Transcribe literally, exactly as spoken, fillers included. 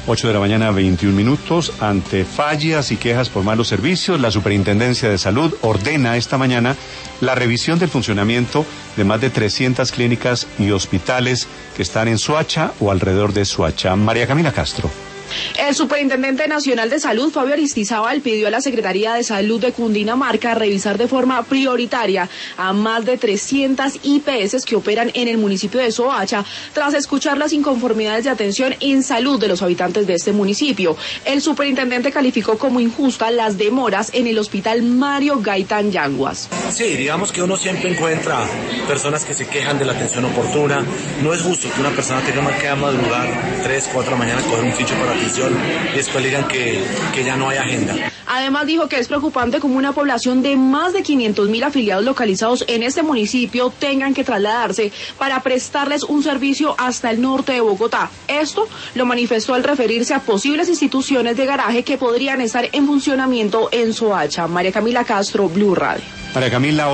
ocho de la mañana, veintiún minutos. Ante fallas y quejas por malos servicios, la Superintendencia de Salud ordena esta mañana la revisión del funcionamiento de más de trescientas clínicas y hospitales que están en Soacha o alrededor de Soacha. María Camila Castro. El Superintendente Nacional de Salud, Fabio Aristizábal, pidió a la Secretaría de Salud de Cundinamarca revisar de forma prioritaria a más de trescientas I P S que operan en el municipio de Soacha, tras escuchar las inconformidades de atención en salud de los habitantes de este municipio. El superintendente calificó como injusta las demoras en el hospital Mario Gaitán Yanguas. Sí, digamos que uno siempre encuentra personas que se quejan de la atención oportuna. No es justo que una persona tenga que madrugar tres, cuatro de la mañana a coger un ficho para atención y después le digan que, que ya no hay agenda. Además dijo que es preocupante como una población de más de quinientos mil afiliados localizados en este municipio tengan que trasladarse para prestarles un servicio hasta el norte de Bogotá. Esto lo manifestó al referirse a posibles instituciones de garaje que podrían estar en funcionamiento en Soacha. María Camila Castro, Blue Radio. María Camila.